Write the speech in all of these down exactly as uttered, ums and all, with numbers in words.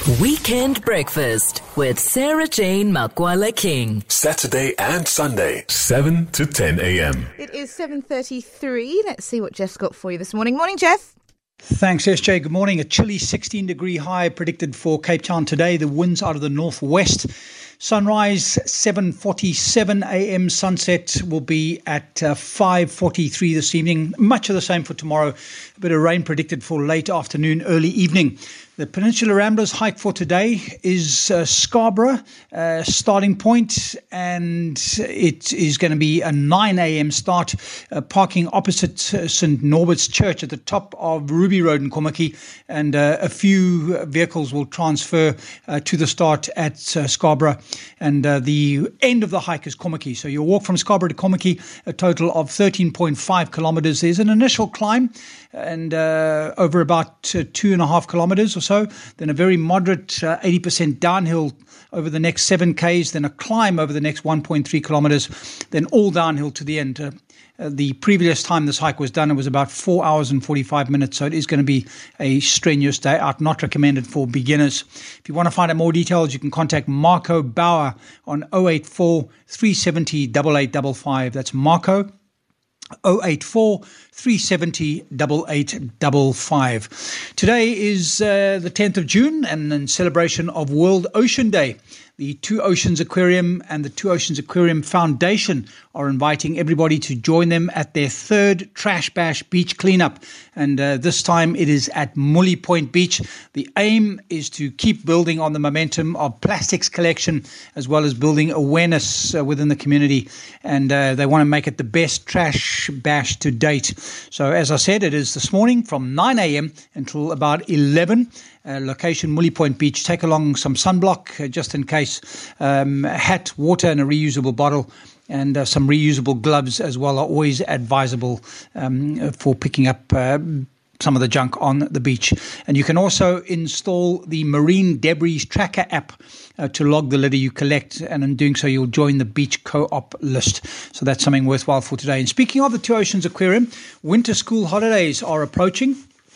Weekend Breakfast with Sarah Jane Makwala King. Saturday and Sunday, seven to ten a.m. It is seven thirty-three. Let's see what Jeff's got for you this morning. Morning, Jeff. Thanks, S J. Good morning. A chilly sixteen degree high predicted for Cape Town today. The winds out of the northwest. Sunrise seven forty-seven a.m. Sunset will be at uh, five forty-three this evening. Much of the same for tomorrow. A bit of rain predicted for late afternoon, early evening. The Peninsula Ramblers hike for today is uh, Scarborough uh, starting point, and it is going to be a nine a.m. start, uh, parking opposite uh, Saint Norbert's Church at the top of Ruby Road in Kommetjie, and uh, a few vehicles will transfer uh, to the start at uh, Scarborough, and uh, the end of the hike is Kommetjie. So you'll walk from Scarborough to Kommetjie, a total of thirteen point five kilometres. There's an initial climb and uh, over about uh, two and a half kilometres or so, then a very moderate uh, eighty percent downhill over the next seven k's, then a climb over the next one point three kilometres, then all downhill to the end. Uh, uh, the previous time this hike was done, it was about four hours and forty-five minutes, so it is going to be a strenuous day out, not recommended for beginners. If you want to find out more details, you can contact Marco Bauer on oh eight four, three seven oh, eight eight five five. That's Marco. oh eight four, three seven oh, eight eight five five. Today is uh, the tenth of June, and in celebration of World Ocean Day, the Two Oceans Aquarium and the Two Oceans Aquarium Foundation are inviting everybody to join them at their third Trash Bash beach cleanup. And uh, this time it is at Mully Point Beach. The aim is to keep building on the momentum of plastics collection, as well as building awareness uh, within the community. And uh, they want to make it the best Trash Bash to date. So as I said, it is this morning from nine a.m. until about eleven. Uh, location Mully Point Beach. Take along some sunblock uh, just in case, um, hat, water and a reusable bottle, and uh, some reusable gloves as well are always advisable um, for picking up uh, some of the junk on the beach. And you can also install the Marine Debris Tracker app uh, to log the litter you collect, and in doing so you'll join the beach co-op list. So that's something worthwhile for today. And speaking of the Two Oceans Aquarium, winter school holidays are approaching.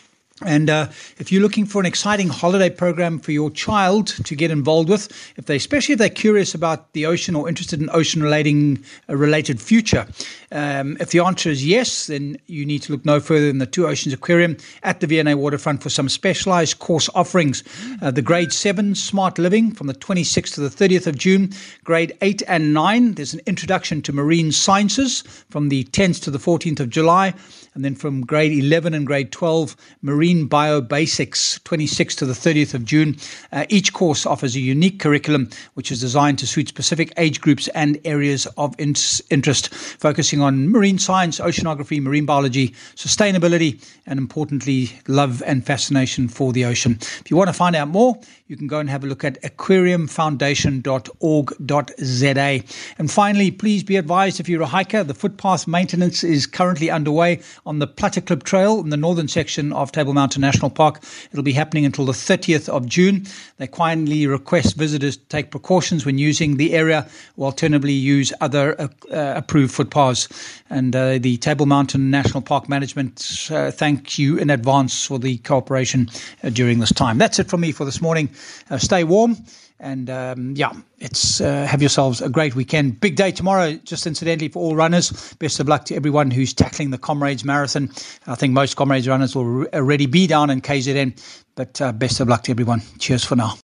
And uh, if you're looking for an exciting holiday program for your child to get involved with, if they, especially if they're curious about the ocean or interested in ocean relating uh, related future, um, if the answer is yes, then you need to look no further than the Two Oceans Aquarium at the V N A Waterfront for some specialised course offerings. Uh, the Grade seven Smart Living from the twenty-sixth to the thirtieth of June. Grade eight and nine, there's an Introduction to Marine Sciences from the tenth to the fourteenth of July. And then from grade eleven and grade twelve, Marine Bio Basics, twenty-sixth to the thirtieth of June. Uh, each course offers a unique curriculum which is designed to suit specific age groups and areas of in- interest, focusing on marine science, oceanography, marine biology, sustainability, and importantly, love and fascination for the ocean. If you want to find out more, you can go and have a look at aquarium foundation dot org dot z a. And finally, please be advised, if you're a hiker, the footpath maintenance is currently underway on the Platteklip Trail in the northern section of Table Mountain National Park. It'll be happening until the thirtieth of June. They kindly request visitors to take precautions when using the area, or alternatively use other uh, uh, approved footpaths. And uh, the Table Mountain National Park Management uh, thank you in advance for the cooperation uh, during this time. That's it from me for this morning. Uh, stay warm. And um, yeah, it's uh, have yourselves a great weekend. Big day tomorrow, just incidentally, for all runners. Best of luck to everyone who's tackling the Comrades Marathon. I think most Comrades runners will already be down in K Z N, but uh, best of luck to everyone. Cheers for now.